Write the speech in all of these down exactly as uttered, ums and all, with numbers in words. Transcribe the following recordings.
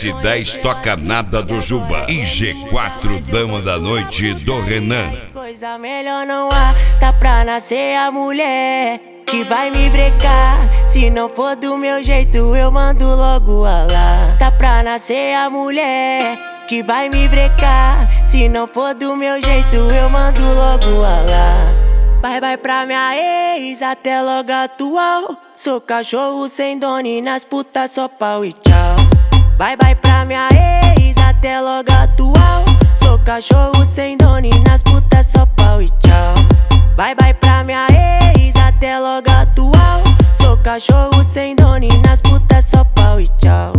S dez toca nada do Juba e G quatro Dama da Noite do Renan. Coisa melhor não há, tá pra nascer a mulher que vai me brecar. Se não for do meu jeito, eu mando logo a lá. Tá pra nascer a mulher que vai me brecar. Se não for do meu jeito, eu mando logo a lá. Bye bye pra minha ex, até logo atual. Sou cachorro sem dono e nas putas só pau e tchau. Bye bye pra minha ex, até logo atual. Sou cachorro sem dono e nas putas só pau e tchau. Bye bye pra minha ex, até logo atual. Sou cachorro sem dono e nas putas só pau e tchau.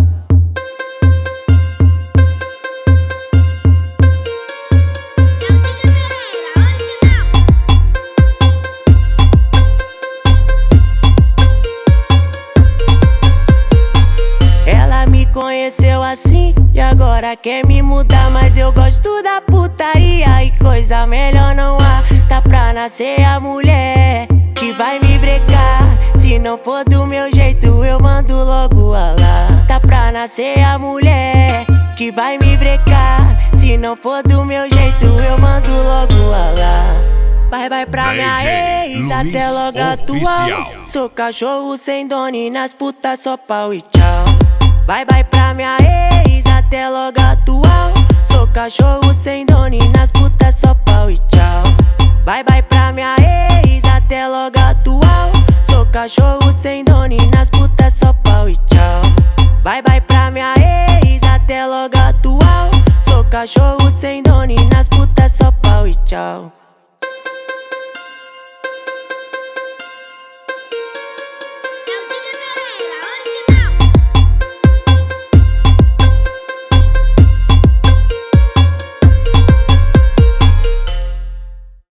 Conheceu assim e agora quer me mudar, mas eu gosto da putaria e coisa melhor não há. Tá pra nascer a mulher que vai me brecar. Se não for do meu jeito, eu mando logo a lá. Tá pra nascer a mulher que vai me brecar. Se não for do meu jeito, eu mando logo a lá. Bye bye pra minha ex, até logo atual. Sou cachorro sem dono e nas putas só pau e tchau. Bye bye pra minha ex, até logo atual. Sou cachorro sem dono e nas putas só pau e tchau. Bye bye pra minha ex, até logo atual. Sou cachorro sem dono e nas putas só pau e tchau. Bye bye pra minha ex, até logo atual. Sou cachorro sem dono e nas putas só pau e tchau.